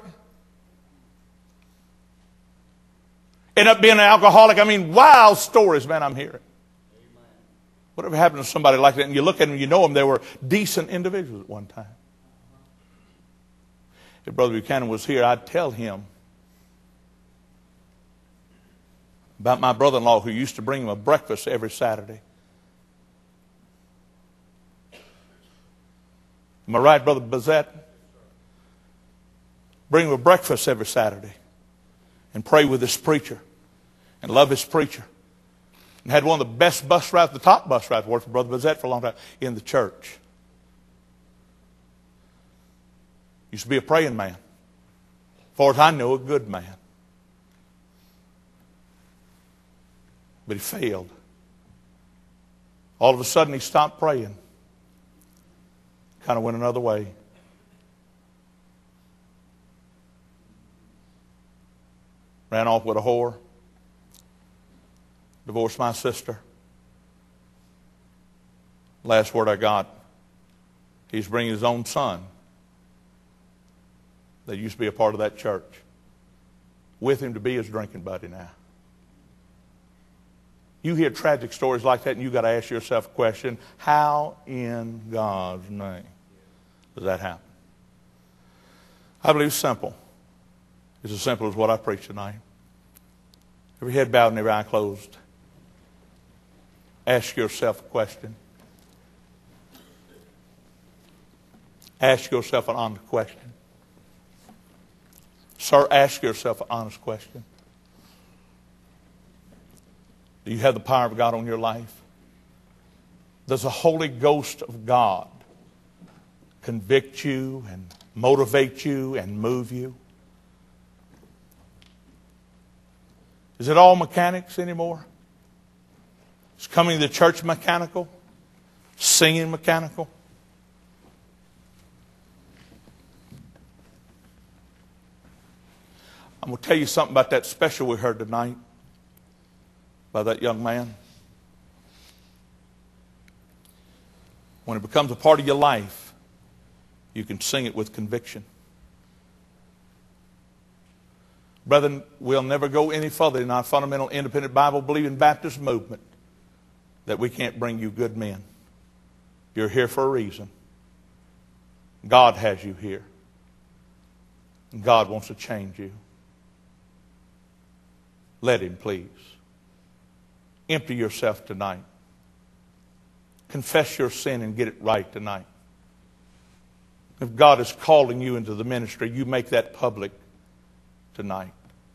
End up being an alcoholic. I mean, wild stories, man, I'm hearing. Whatever happened to somebody like that? And you look at them, you know them, they were decent individuals at one time. If Brother Buchanan was here, I'd tell him about my brother-in-law who used to bring him a breakfast every Saturday. Am I right, Brother Bazette? Bring him a breakfast every Saturday and pray with this preacher and love his preacher. And had one of the best bus routes, the top bus routes, worked for Brother Bazette for a long time, in the church. Used to be a praying man. As far as I know, a good man. But he failed. All of a sudden, he stopped praying. Kind of went another way. Ran off with a whore. Divorced my sister. Last word I got, He's bringing his own son that used to be a part of that church with him to be his drinking buddy now. You hear tragic stories like that and you've got to ask yourself a question: how in God's name does that happen? I believe it's simple. It's as simple as what I preach tonight. Every head bowed and every eye closed. Ask yourself a question. Ask yourself an honest question. Sir, ask yourself an honest question. Do you have the power of God on your life? Does the Holy Ghost of God convict you and motivate you and move you? Is it all mechanics anymore? Is coming to church mechanical? Singing mechanical? I'm going to tell you something about that special we heard tonight by that young man. When it becomes a part of your life, you can sing it with conviction. Brethren, we'll never go any further in our fundamental independent Bible-believing Baptist movement that we can't bring you good men. You're here for a reason. God has you here. God wants to change you. Let him, please. Empty yourself tonight. Confess your sin and get it right tonight. If God is calling you into the ministry, you make that public tonight.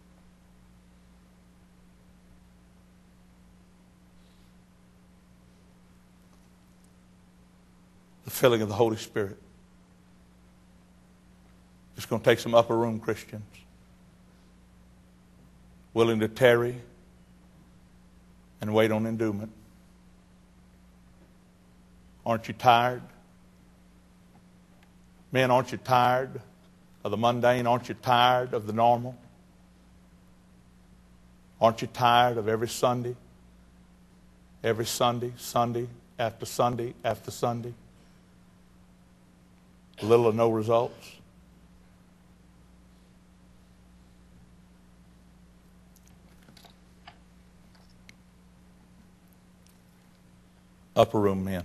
The filling of the Holy Spirit. It's going to take some upper room Christians willing to tarry and wait on endowment. Aren't you tired? Men, aren't you tired of the mundane? Aren't you tired of the normal? Aren't you tired of every Sunday? Every Sunday, Sunday after Sunday after Sunday? Little or no results? Upper room men.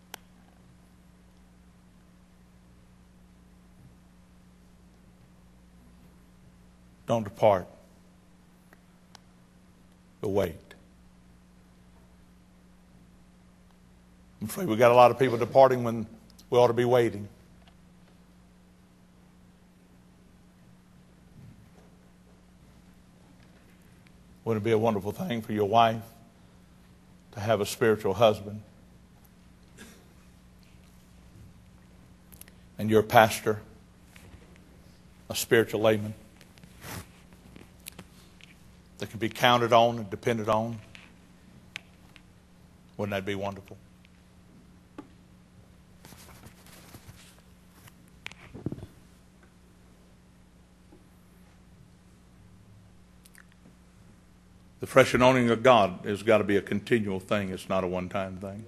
Don't depart, but wait. I'm afraid we've got a lot of people departing when we ought to be waiting. Wouldn't it be a wonderful thing for your wife to have a spiritual husband? And your pastor, a spiritual layman that can be counted on and depended on? Wouldn't that be wonderful? The fresh anointing of God has got to be a continual thing. It's not a one-time thing.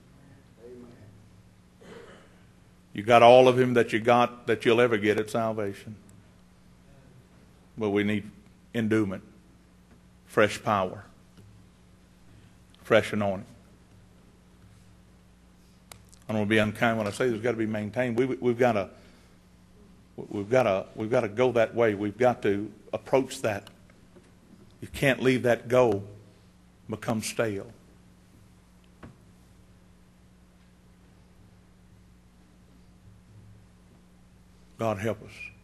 You got all of him that you got that you'll ever get at salvation. But we need endowment, fresh power, fresh anointing. I don't want to be unkind when I say there's got to be maintained. We, we've got to, we've got to, we've got to go that way. We've got to approach that. You can't leave that go, become stale. God help us.